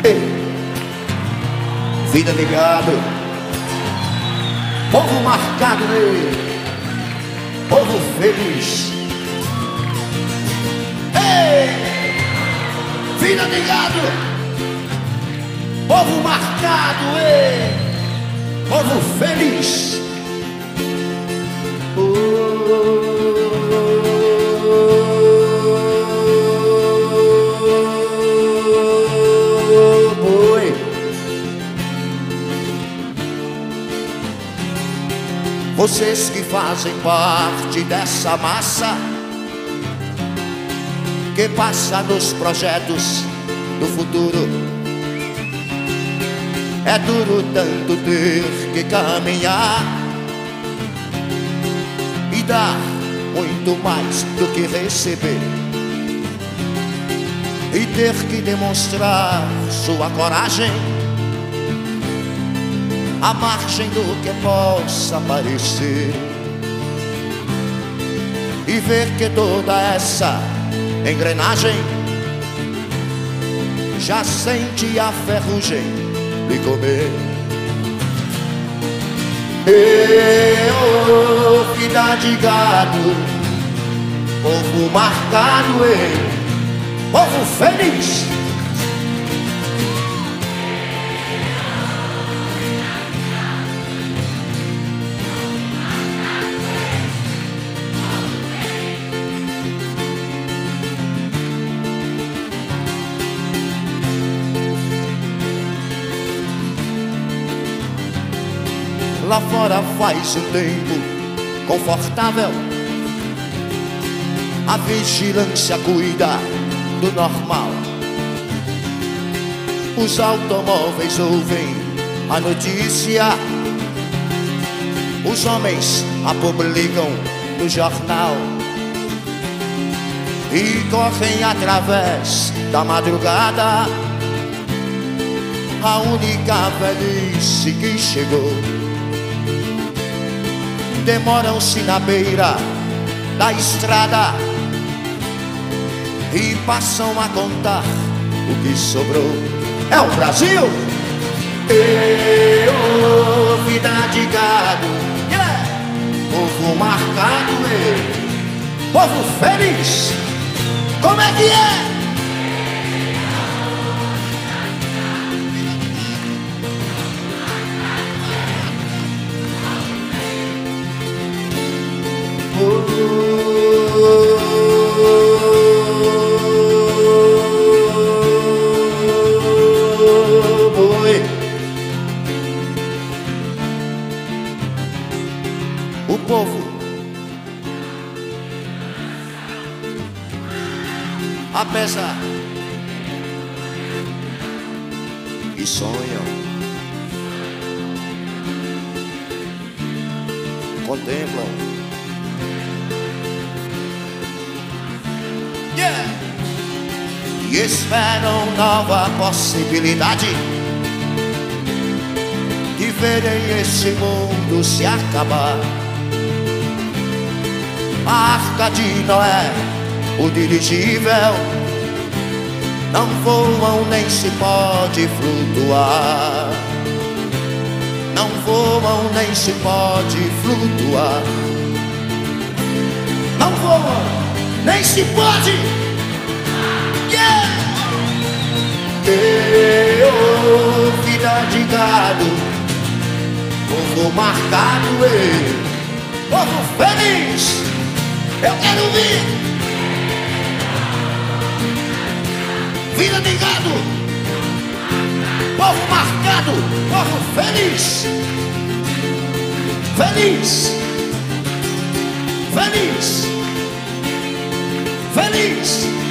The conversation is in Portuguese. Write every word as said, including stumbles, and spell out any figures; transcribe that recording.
Ei. Vida de gado, povo marcado, ei. Povo feliz. Ei. Vida de gado, povo marcado, ei. Povo feliz. Vocês que fazem parte dessa massa que passa nos projetos do futuro, é duro tanto ter que caminhar e dar muito mais do que receber, e ter que demonstrar sua coragem à margem do que possa parecer, e ver que toda essa engrenagem já sente a ferrugem lhe comer. Eu, vida de gado, povo marcado, ei, povo feliz. Lá fora faz um tempo confortável, a vigilância cuida do normal. Os automóveis ouvem a notícia, os homens a publicam no jornal e correm através da madrugada a única velhice que chegou. Demoram-se na beira da estrada e passam a contar o que sobrou. É o Brasil! Eu, vida de gado, yeah. Povo marcado, ei. Povo feliz. Como é que é? O povo apesar e sonham, contemplam, yeah. E esperam nova possibilidade de verem esse mundo se acabar. A arca de Noé, o dirigível, não voam nem se pode flutuar. Não voam nem se pode flutuar. Não voam nem se pode. Yeah! Eu, vida de gado, povo marcado, ei, povo feliz. Eu quero ouvir. Vida de gado, povo marcado, povo feliz. Feliz. Feliz. Feliz.